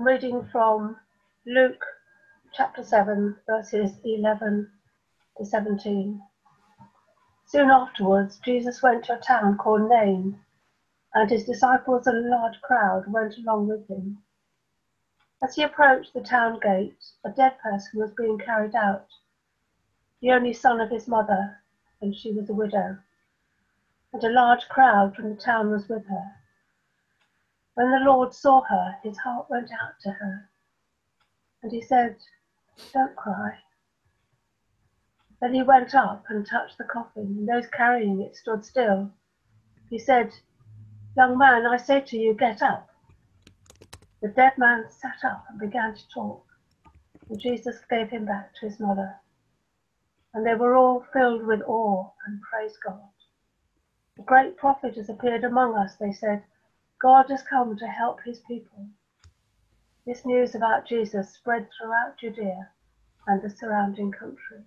Reading from Luke chapter 7, verses 11 to 17. Soon afterwards, Jesus went to a town called Nain, and his disciples and a large crowd went along with him. As he approached the town gate, a dead person was being carried out, the only son of his mother, and she was a widow, and a large crowd from the town was with her. When the Lord saw her, his heart went out to her, and he said, "Don't cry." Then he went up and touched the coffin, and those carrying it stood still. He said, "Young man, I say to you, get up." The dead man sat up and began to talk, and Jesus gave him back to his mother. And they were all filled with awe and praised God. "A great prophet has appeared among us," they said. "God has come to help his people." This news about Jesus spread throughout Judea and the surrounding country.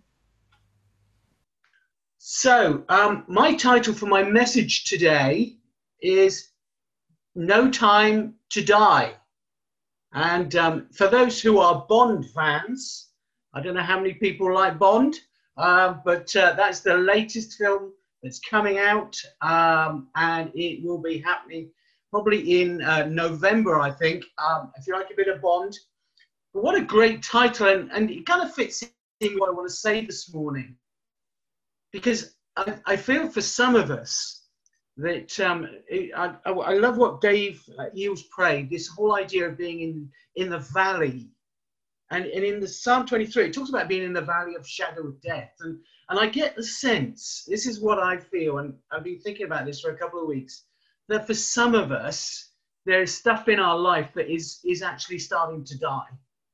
So, my title for my message today is No Time to Die. And for those who are Bond fans, I don't know how many people like Bond, but that's the latest film that's coming out, and it will be happening probably in November, I think, if you like a bit of Bond. But what a great title, and it kind of fits in what I want to say this morning. Because I feel for some of us that I love what Dave Eels prayed, this whole idea of being in the valley. And in the Psalm 23, it talks about being in the valley of shadow of death. And I get the sense, this is what I feel, and I've been thinking about this for a couple of weeks, that for some of us, there is stuff in our life that is actually starting to die.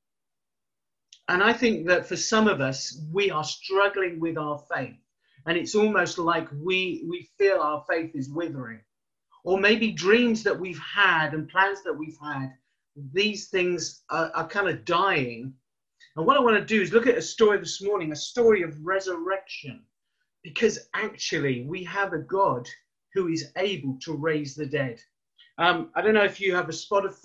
And I think that for some of us, we are struggling with our faith. And it's almost like we feel our faith is withering. Or maybe dreams that we've had and plans that we've had, these things are kind of dying. And what I want to do is look at a story this morning, a story of resurrection. Because actually we have a God who is able to raise the dead. I don't know if you have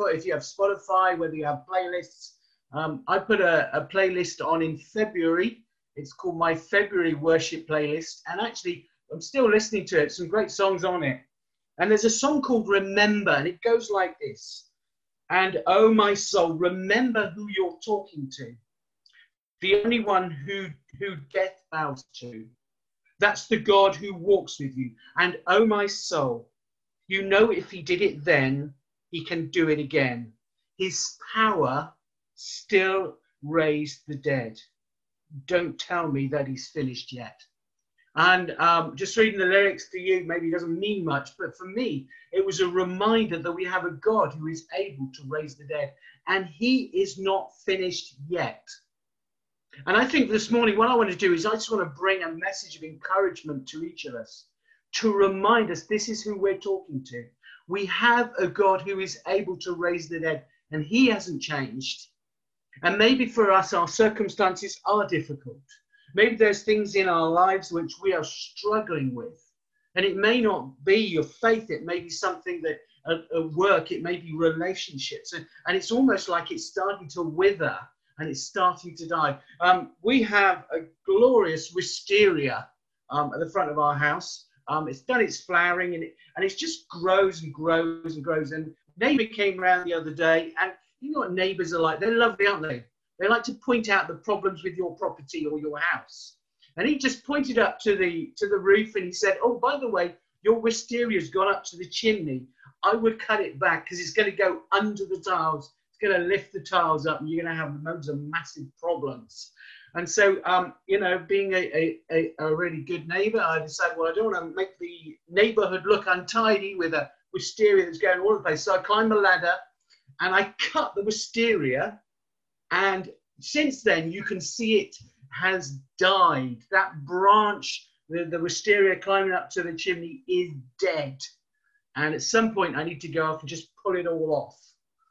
Spotify, whether you have playlists. I put a playlist on in February. It's called my February worship playlist. And actually, I'm still listening to it. Some great songs on it. And there's a song called Remember, and it goes like this. "And oh, my soul, remember who you're talking to. The only one who death bows to. That's the God who walks with you. And oh, my soul, you know if he did it then, he can do it again. His power still raised the dead. Don't tell me that he's finished yet." And just reading the lyrics to you maybe doesn't mean much, but for me, it was a reminder that we have a God who is able to raise the dead, and he is not finished yet. And I think this morning, what I want to do is I just want to bring a message of encouragement to each of us, to remind us this is who we're talking to. We have a God who is able to raise the dead, and he hasn't changed. And maybe for us, our circumstances are difficult. Maybe there's things in our lives which we are struggling with. And it may not be your faith. It may be something that at work, it may be relationships. And it's almost like it's starting to wither and it's starting to die. We have a glorious wisteria at the front of our house. It's done its flowering and it just grows and grows and grows. And neighbour came round the other day, and you know what neighbours are like? They're lovely, aren't they? They like to point out the problems with your property or your house. And he just pointed up to the roof and he said, "Oh, by the way, your wisteria's gone up to the chimney. I would cut it back because it's going to go under the tiles. It's going to lift the tiles up and you're going to have loads of massive problems." And so, being a really good neighbour, I decided, well, I don't want to make the neighbourhood look untidy with a wisteria that's going all over the place. So I climbed the ladder and I cut the wisteria, and since then you can see it has died. That branch, the wisteria climbing up to the chimney, is dead. And at some point I need to go off and just pull it all off.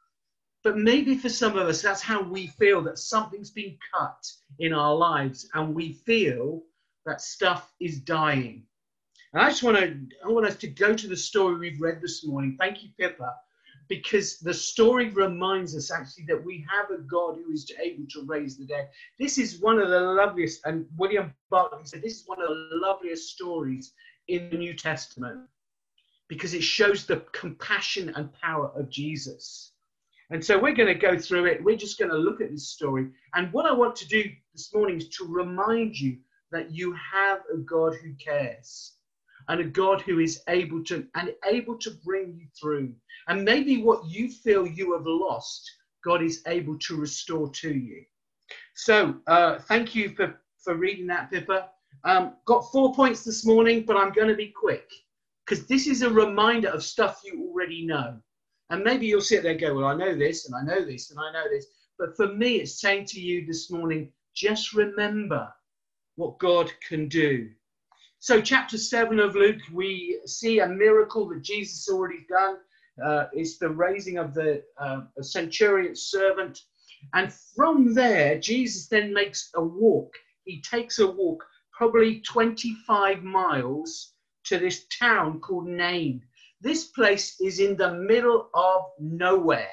But maybe for some of us, that's how we feel, that something's been cut in our lives and we feel that stuff is dying. And I want us to go to the story we've read this morning. Thank you, Pippa. because the story reminds us actually that we have a God who is able to raise the dead. This is one of the loveliest, and William Barclay said this is one of the loveliest stories in the New Testament, because it shows the compassion and power of Jesus. And so we're going to go through it. We're just going to look at this story. And what I want to do this morning is to remind you that you have a God who cares, and a God who is able to bring you through. And maybe what you feel you have lost, God is able to restore to you. So thank you for reading that, Pippa. Got 4 points this morning, but I'm going to be quick, because this is a reminder of stuff you already know. And maybe you'll sit there and go, well, I know this, and I know this, and I know this. But for me, it's saying to you this morning, just remember what God can do. So chapter 7 of Luke, we see a miracle that Jesus already done. It's the raising of the centurion's servant. And from there, Jesus then makes a walk. He takes a walk, probably 25 miles, to this town called Nain. This place is in the middle of nowhere.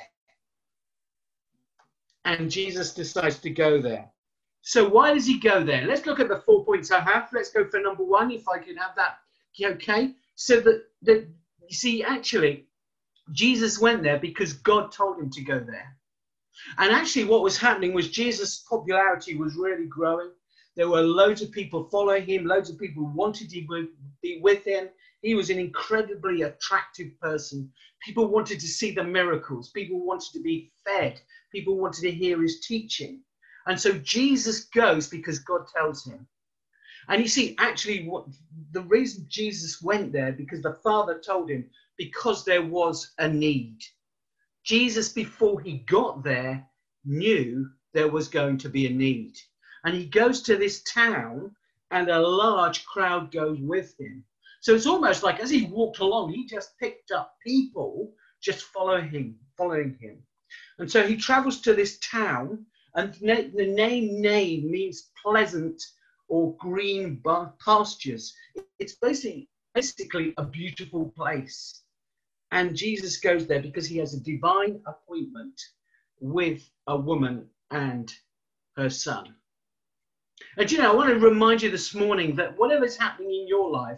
And Jesus decides to go there. So why does he go there? Let's look at the 4 points I have. Let's go for number 1, if I can have that. Okay. So that you see, actually, Jesus went there because God told him to go there. And actually what was happening was Jesus' popularity was really growing. There were loads of people following him. Loads of people wanted to be with him. He was an incredibly attractive person. People wanted to see the miracles. People wanted to be fed. People wanted to hear his teaching. And so Jesus goes because God tells him. And you see, actually, the reason Jesus went there, because the Father told him, because there was a need. Jesus, before he got there, knew there was going to be a need. And he goes to this town, and a large crowd goes with him. So it's almost like as he walked along, he just picked up people just following him. And so he travels to this town, and the name Nain means pleasant or green pastures. It's basically a beautiful place. And Jesus goes there because he has a divine appointment with a woman and her son. And I want to remind you this morning that whatever's happening in your life,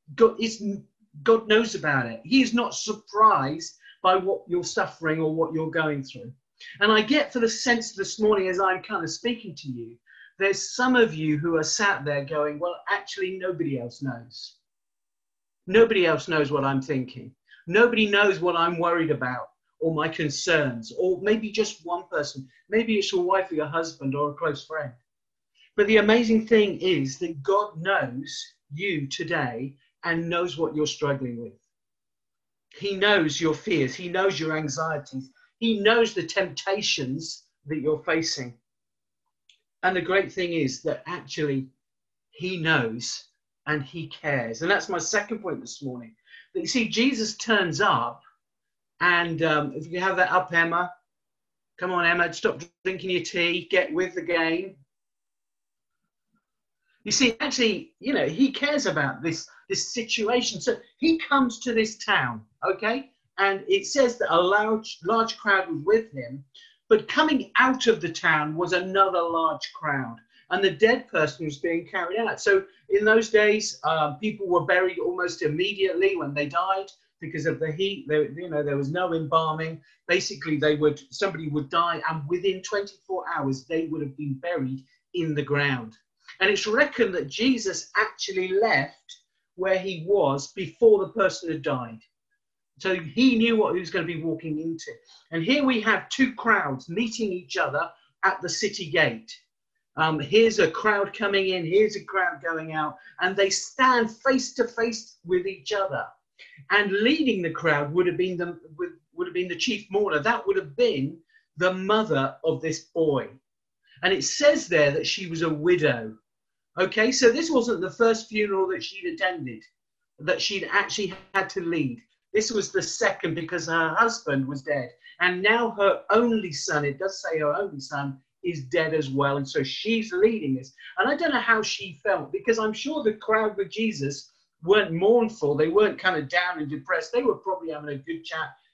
God knows about it. He is not surprised by what you're suffering or what you're going through. And I get for the sense this morning, as I'm kind of speaking to you, there's some of you who are sat there going, well, actually, nobody else knows. Nobody else knows what I'm thinking. Nobody knows what I'm worried about or my concerns, or maybe just one person. Maybe it's your wife or your husband or a close friend. But the amazing thing is that God knows you today and knows what you're struggling with. He knows your fears. He knows your anxieties. He knows the temptations that you're facing. And the great thing is that actually he knows and he cares. And that's my second point this morning. That you see, Jesus turns up, and if you have that up, Emma. Come on, Emma, stop drinking your tea. Get with the game. You see, actually, he cares about this situation. So he comes to this town, okay? And it says that a large crowd was with him. But coming out of the town was another large crowd. And the dead person was being carried out. So in those days, people were buried almost immediately when they died because of the heat. There was no embalming. Basically, somebody would die, and within 24 hours, they would have been buried in the ground. And it's reckoned that Jesus actually left where he was before the person had died. So he knew what he was going to be walking into. And here we have two crowds meeting each other at the city gate. Here's a crowd coming in, here's a crowd going out, and they stand face to face with each other. And leading the crowd would have been the chief mourner. That would have been the mother of this boy. And it says there that she was a widow. Okay, so this wasn't the first funeral that she'd attended, that she'd actually had to lead. This was the second, because her husband was dead. And now her only son, it does say her only son, is dead as well. And so she's leading this. And I don't know how she felt, because I'm sure the crowd with Jesus weren't mournful. They weren't kind of down and depressed. They were probably having a good chat,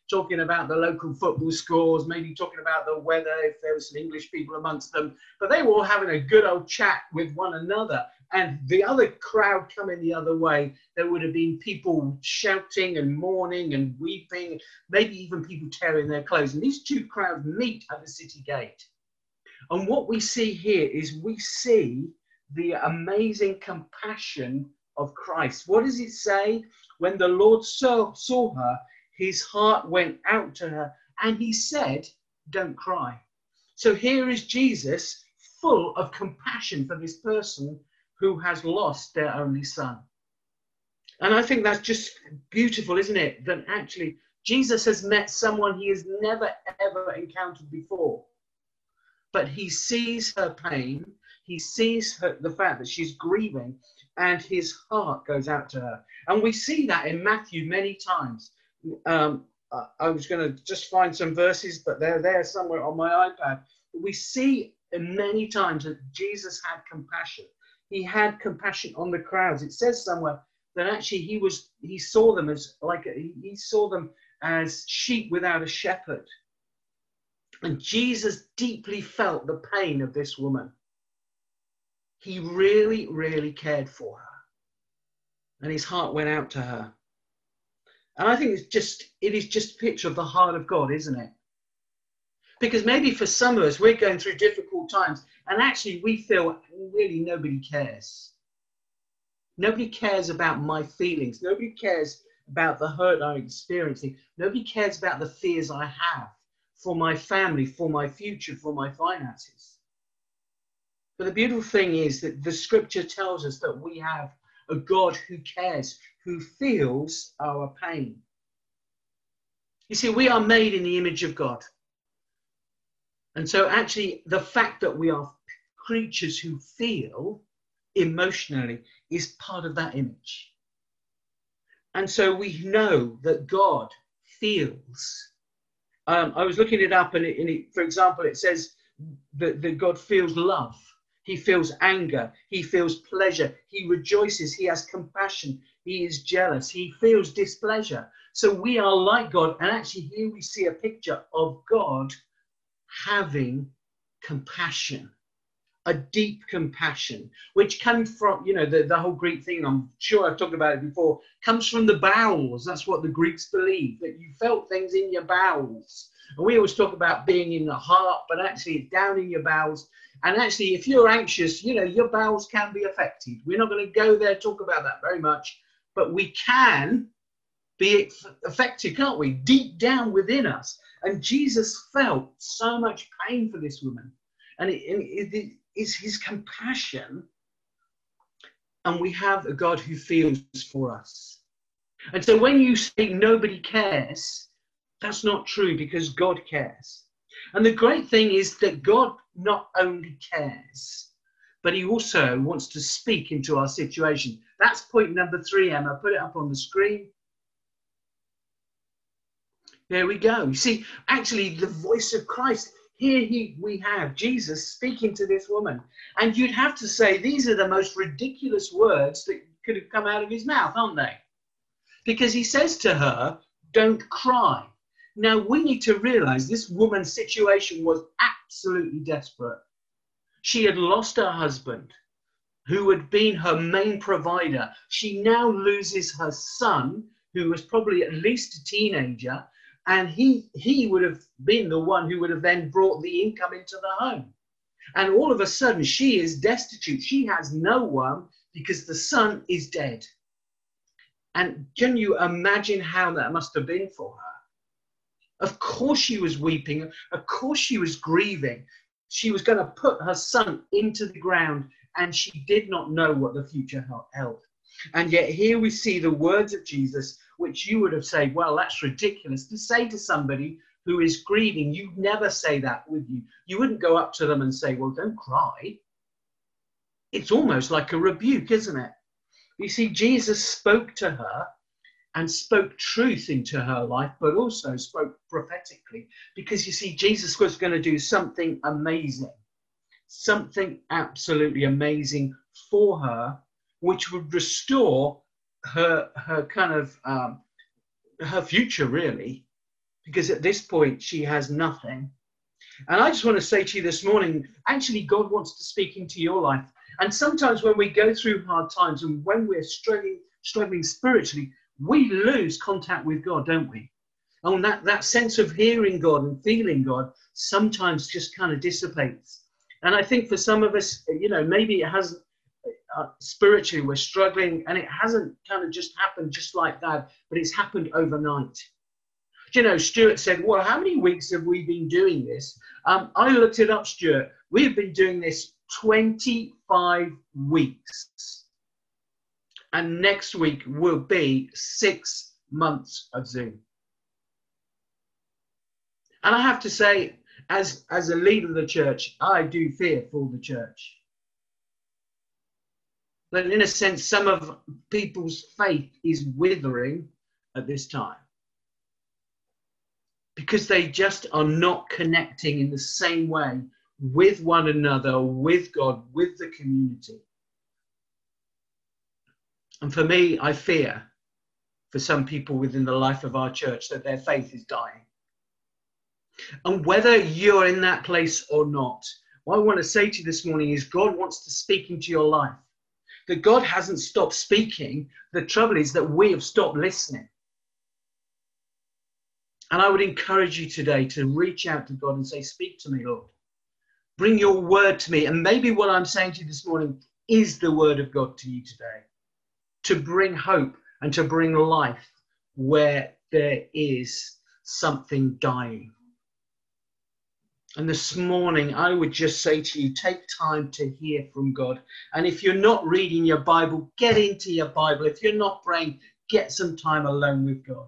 talking about the local football scores, maybe talking about the weather if there were some English people amongst them. But they were all having a good old chat with one another. And the other crowd coming the other way, there would have been people shouting and mourning and weeping, maybe even people tearing their clothes. And these two crowds meet at the city gate. And what we see here is we see the amazing compassion of Christ. What does it say? When the Lord saw her, his heart went out to her and he said, don't cry. So here is Jesus full of compassion for this person who has lost their only son. And I think that's just beautiful, isn't it? That actually Jesus has met someone he has never, ever encountered before. But he sees her pain. He sees the fact that she's grieving, and his heart goes out to her. And we see that in Matthew many times. I was going to just find some verses, but they're there somewhere on my iPad. We see many times that Jesus had compassion. He had compassion on the crowds. It says somewhere that actually he saw them as sheep without a shepherd. And Jesus deeply felt the pain of this woman. He really, really cared for her. And his heart went out to her. And I think it is just a picture of the heart of God, isn't it? Because maybe for some of us, we're going through difficult times, and actually we feel really nobody cares. Nobody cares about my feelings. Nobody cares about the hurt I'm experiencing. Nobody cares about the fears I have for my family, for my future, for my finances. But the beautiful thing is that the scripture tells us that we have a God who cares, who feels our pain. You see, we are made in the image of God. And so actually the fact that we are creatures who feel emotionally is part of that image. And so we know that God feels. I was looking it up, and for example, it says that God feels love. He feels anger. He feels pleasure. He rejoices. He has compassion. He is jealous. He feels displeasure. So we are like God. And actually here we see a picture of God having compassion, a deep compassion, which comes from, the whole Greek thing, I'm sure I've talked about it before, comes from the bowels. That's what the Greeks believe, that you felt things in your bowels. And we always talk about being in the heart, but actually it's down in your bowels. And actually, if you're anxious, your bowels can be affected. We're not going to go there, talk about that very much, but we can be affected, can't we? Deep down within us. And Jesus felt so much pain for this woman. And it is his compassion. And we have a God who feels for us. And so when you say nobody cares, that's not true, because God cares. And the great thing is that God not only cares, but he also wants to speak into our situation. That's point number 3, Emma. Put it up on the screen. There we go. You see, actually, the voice of Christ. Here we have Jesus speaking to this woman. And you'd have to say these are the most ridiculous words that could have come out of his mouth, aren't they? Because he says to her, don't cry. Now, we need to realize this woman's situation was absolutely desperate. She had lost her husband, who had been her main provider. She now loses her son, who was probably at least a teenager, and he would have been the one who would have then brought the income into the home. And all of a sudden, she is destitute. She has no one because the son is dead. And can you imagine how that must have been for her? Of course she was weeping. Of course she was grieving. She was going to put her son into the ground, and she did not know what the future held. And yet here we see the words of Jesus, which you would have said, well, that's ridiculous to say to somebody who is grieving. You'd never say that, would you? You wouldn't go up to them and say, well, don't cry. It's almost like a rebuke, isn't it? You see, Jesus spoke to her and spoke truth into her life, but also spoke prophetically, because you see, Jesus was going to do something amazing, something absolutely amazing for her, which would restore her kind of her future, really. because at this point she has nothing. And I just want to say to you this morning, actually, God wants to speak into your life. And sometimes when we go through hard times and when we're struggling spiritually, we lose contact with God, don't we? And that sense of hearing God and feeling God sometimes just kind of dissipates. And I think for some of us, maybe it hasn't, spiritually we're struggling, and it hasn't kind of just happened just like that, but it's happened overnight. Stuart said, well, how many weeks have we been doing this? I looked it up, Stuart. We've been doing this 25 weeks. And next week will be 6 months of Zoom. And I have to say, as a leader of the church, I do fear for the church. But in a sense, some of people's faith is withering at this time, because they just are not connecting in the same way with one another, with God, with the community. And for me, I fear for some people within the life of our church that their faith is dying. And whether you're in that place or not, what I want to say to you this morning is God wants to speak into your life. That God hasn't stopped speaking. The trouble is that we have stopped listening. And I would encourage you today to reach out to God and say, speak to me, Lord. Bring your word to me. And maybe what I'm saying to you this morning is the word of God to you today. To bring hope and to bring life where there is something dying. And this morning, I would just say to you, take time to hear from God. And if you're not reading your Bible, get into your Bible. If you're not praying, get some time alone with God.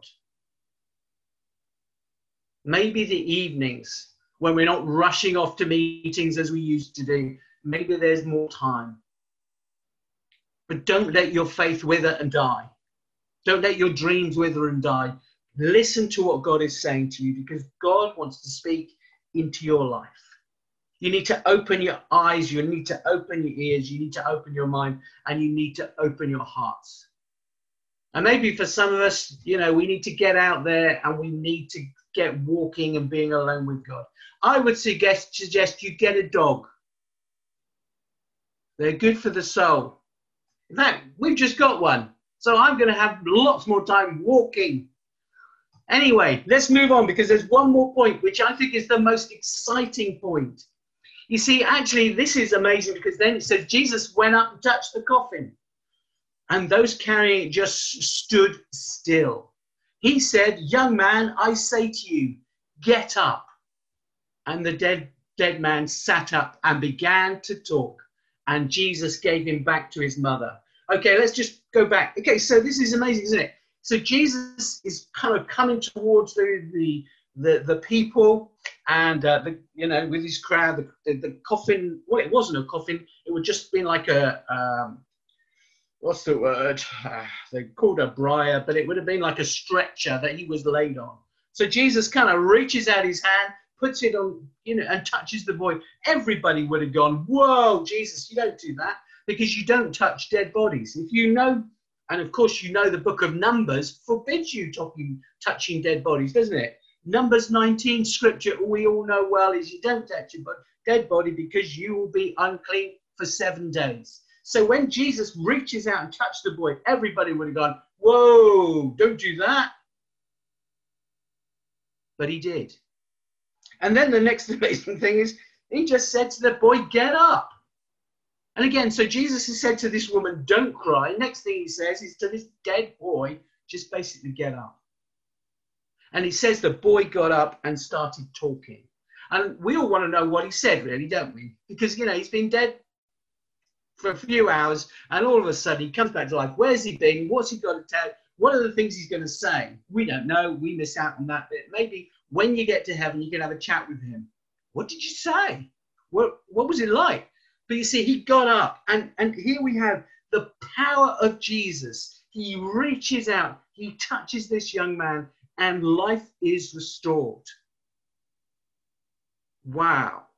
Maybe the evenings when we're not rushing off to meetings as we used to do, maybe there's more time. But don't let your faith wither and die. Don't let your dreams wither and die. Listen to what God is saying to you, because God wants to speak into your life. You need to open your eyes, you need to open your ears, you need to open your mind, and you need to open your hearts. And maybe for some of us, we need to get out there and we need to get walking and being alone with God. I would suggest you get a dog. They're good for the soul. In fact, we've just got one. So I'm going to have lots more time walking. Anyway, let's move on, because there's one more point, which I think is the most exciting point. You see, actually, this is amazing, because then it says Jesus went up and touched the coffin, and those carrying it just stood still. He said, young man, I say to you, get up. And the dead man sat up and began to talk, and Jesus gave him back to his mother. Okay, let's just go back. Okay, so this is amazing, isn't it? So Jesus is kind of coming towards the people, and with his crowd, the coffin. Well, it wasn't a coffin. It would just been like a what's the word? They called a briar, but it would have been like a stretcher that he was laid on. So Jesus kind of reaches out his hand, puts it on, and touches the boy. Everybody would have gone, "Whoa, Jesus, you don't do that, because you don't touch dead bodies." If you know. And of course, the book of Numbers forbids you touching dead bodies, doesn't it? Numbers 19 scripture, we all know well, is you don't touch a dead body because you will be unclean for 7 days. So when Jesus reaches out and touched the boy, everybody would have gone, whoa, don't do that. But he did. And then the next amazing thing is he just said to the boy, get up. And again, so Jesus has said to this woman, don't cry. Next thing he says is to this dead boy, just basically get up. And he says the boy got up and started talking. And we all want to know what he said, really, don't we? Because, he's been dead for a few hours, and all of a sudden he comes back to life. Where's he been? What's he got to tell? What are the things he's going to say? We don't know. We miss out on that bit. Maybe when you get to heaven, you can have a chat with him. What did you say? What was it like? But you see, he got up, and here we have the power of Jesus. He reaches out, he touches this young man, and life is restored. Wow.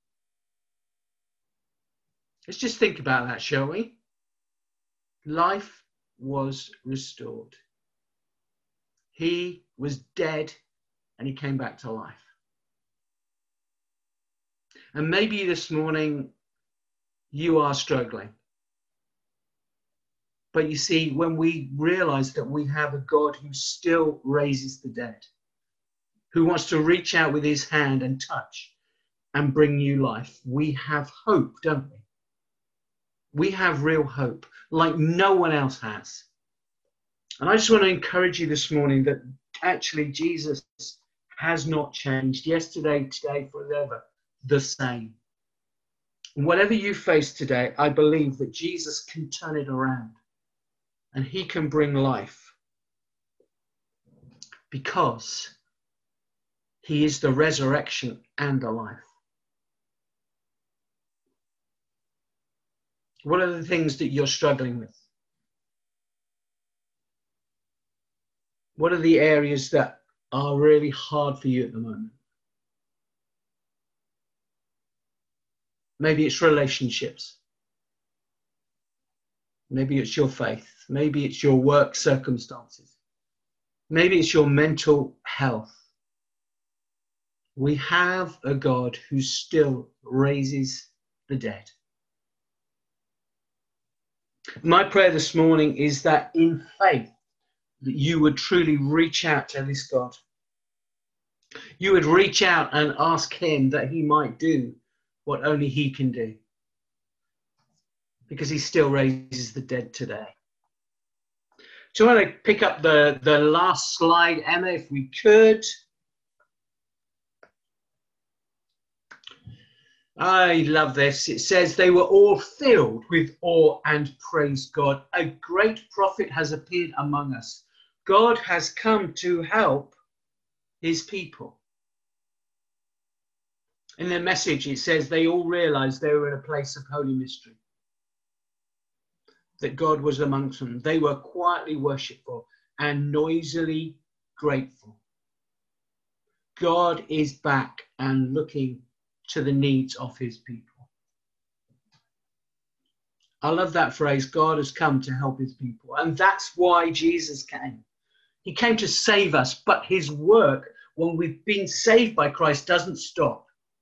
Let's just think about that, shall we? Life was restored. He was dead, and he came back to life. And maybe this morning you are struggling. But you see, when we realize that we have a God who still raises the dead, who wants to reach out with his hand and touch and bring new life, we have hope, don't we? We have real hope, like no one else has. And I just want to encourage you this morning that actually Jesus has not changed. Yesterday, today, forever, the same. Whatever you face today, I believe that Jesus can turn it around and he can bring life, because he is the resurrection and the life. What are the things that you're struggling with? What are the areas that are really hard for you at the moment? Maybe it's relationships. Maybe it's your faith. Maybe it's your work circumstances. Maybe it's your mental health. We have a God who still raises the dead. My prayer this morning is that in faith, that you would truly reach out to this God. You would reach out and ask him that he might do what only he can do, because he still raises the dead today. So I want to pick up the last slide, Emma, if we could. I love this. It says, they were all filled with awe and praised God. A great prophet has appeared among us. God has come to help his people. In their message, it says they all realized they were in a place of holy mystery, that God was amongst them. They were quietly worshipful and noisily grateful. God is back and looking to the needs of his people. I love that phrase, God has come to help his people. And that's why Jesus came. He came to save us, but his work, when we've been saved by Christ, doesn't stop.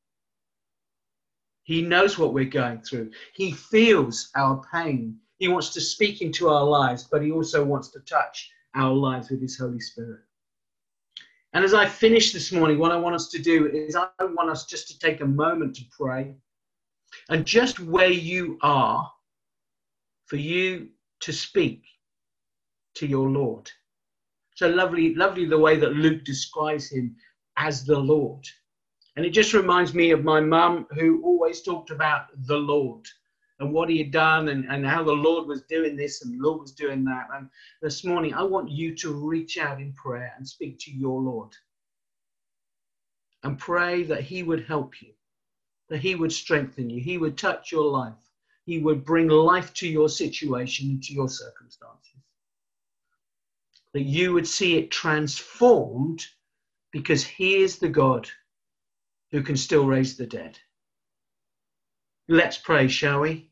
He knows what we're going through. He feels our pain. He wants to speak into our lives, but he also wants to touch our lives with his Holy Spirit. And as I finish this morning, what I want us to do is I want us just to take a moment to pray. And just where you are, for you to speak to your Lord. So lovely the way that Luke describes him as the Lord. And it just reminds me of my mum, who always talked about the Lord and what he had done, and how the Lord was doing this and the Lord was doing that. And this morning, I want you to reach out in prayer and speak to your Lord. And pray that he would help you, that he would strengthen you, he would touch your life, he would bring life to your situation and to your circumstances. That you would see it transformed, because he is the God who can still raise the dead. Let's pray, shall we?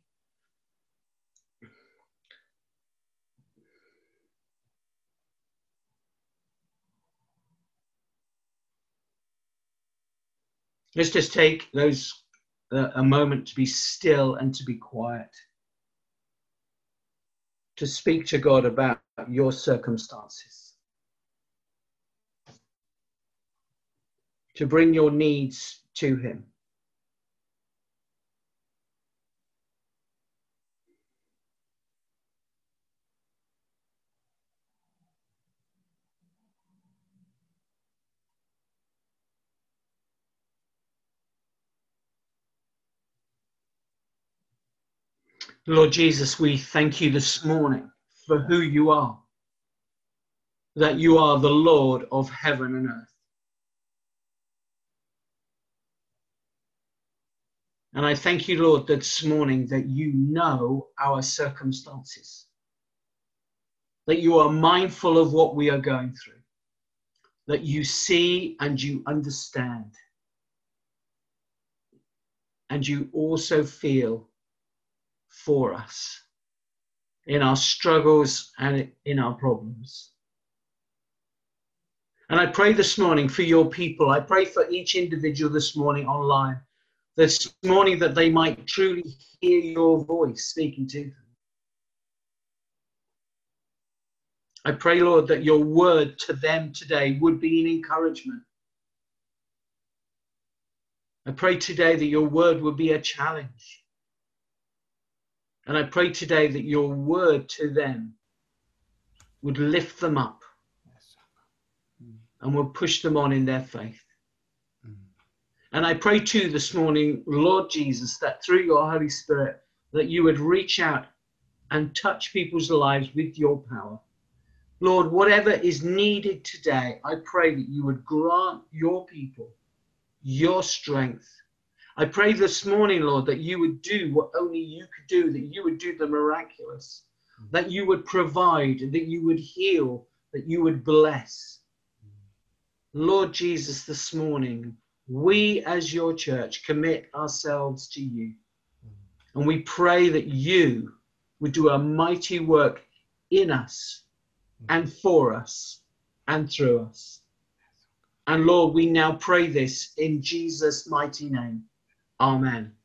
Let's just take a moment to be still and to be quiet. To speak to God about your circumstances. To bring your needs to him. Lord Jesus, we thank you this morning for who you are. That you are the Lord of heaven and earth. And I thank you, Lord, this morning that you know our circumstances. That you are mindful of what we are going through. That you see and you understand. And you also feel for us in our struggles and in our problems. And I pray this morning for your people. I pray for each individual this morning online, this morning, that they might truly hear your voice speaking to them. I pray, Lord, that your word to them today would be an encouragement. I pray today that your word would be a challenge. And I pray today that your word to them would lift them up and would push them on in their faith. And I pray too this morning, Lord Jesus, that through your Holy Spirit, that you would reach out and touch people's lives with your power. Lord, whatever is needed today, I pray that you would grant your people your strength. I pray this morning, Lord, that you would do what only you could do, that you would do the miraculous, that you would provide, that you would heal, that you would bless. Lord Jesus, this morning, we as your church commit ourselves to you. And we pray that you would do a mighty work in us and for us and through us. And Lord, we now pray this in Jesus' mighty name. Amen.